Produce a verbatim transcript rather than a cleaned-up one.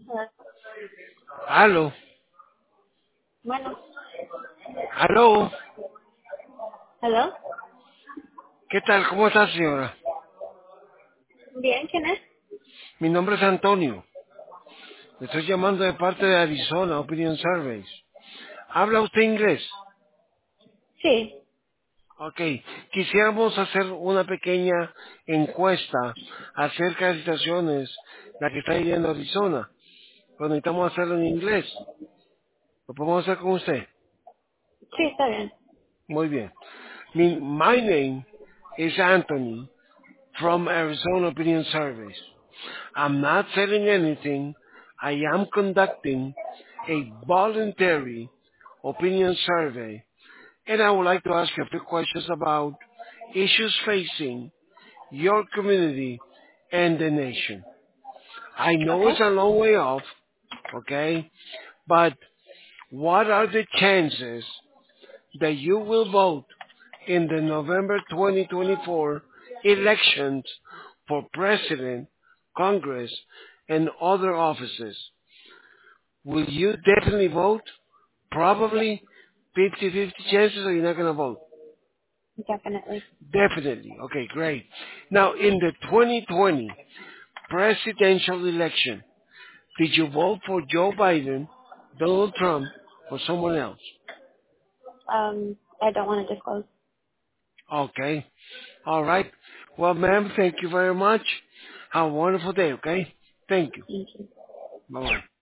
Hola. Aló, Bueno, aló, ¿hello? ¿qué tal? ¿Cómo está, señora? Bien, ¿quién es? Mi nombre es Antonio. Le estoy llamando de parte de Arizona Opinion Surveys. ¿Habla usted inglés? Sí. Ok. Quisiéramos hacer una pequeña encuesta acerca de situaciones, la que está viviendo Arizona. Pero necesitamos hacerlo en inglés. ¿Lo podemos hacer con usted? Sí, está bien. Muy bien. Mi, my name is Anthony from Arizona Opinion Surveys. I'm not selling anything. I am conducting a voluntary opinion survey, and I would like to ask you a few questions about issues facing your community and the nation. I know it's Okay. a long way off, okay, but what are the chances that you will vote in the November twenty twenty-four elections for president, Congress, and other offices? Will you definitely vote? Probably fifty-fifty chances, or you're not going to vote? Definitely. Definitely. Okay, great. Now, in the twenty twenty presidential election, did you vote for Joe Biden, Donald Trump, or someone else? Um, I don't want to disclose. Okay. All right. Well, ma'am, thank you very much. Have a wonderful day, okay? Thank you. Thank you. Bye-bye.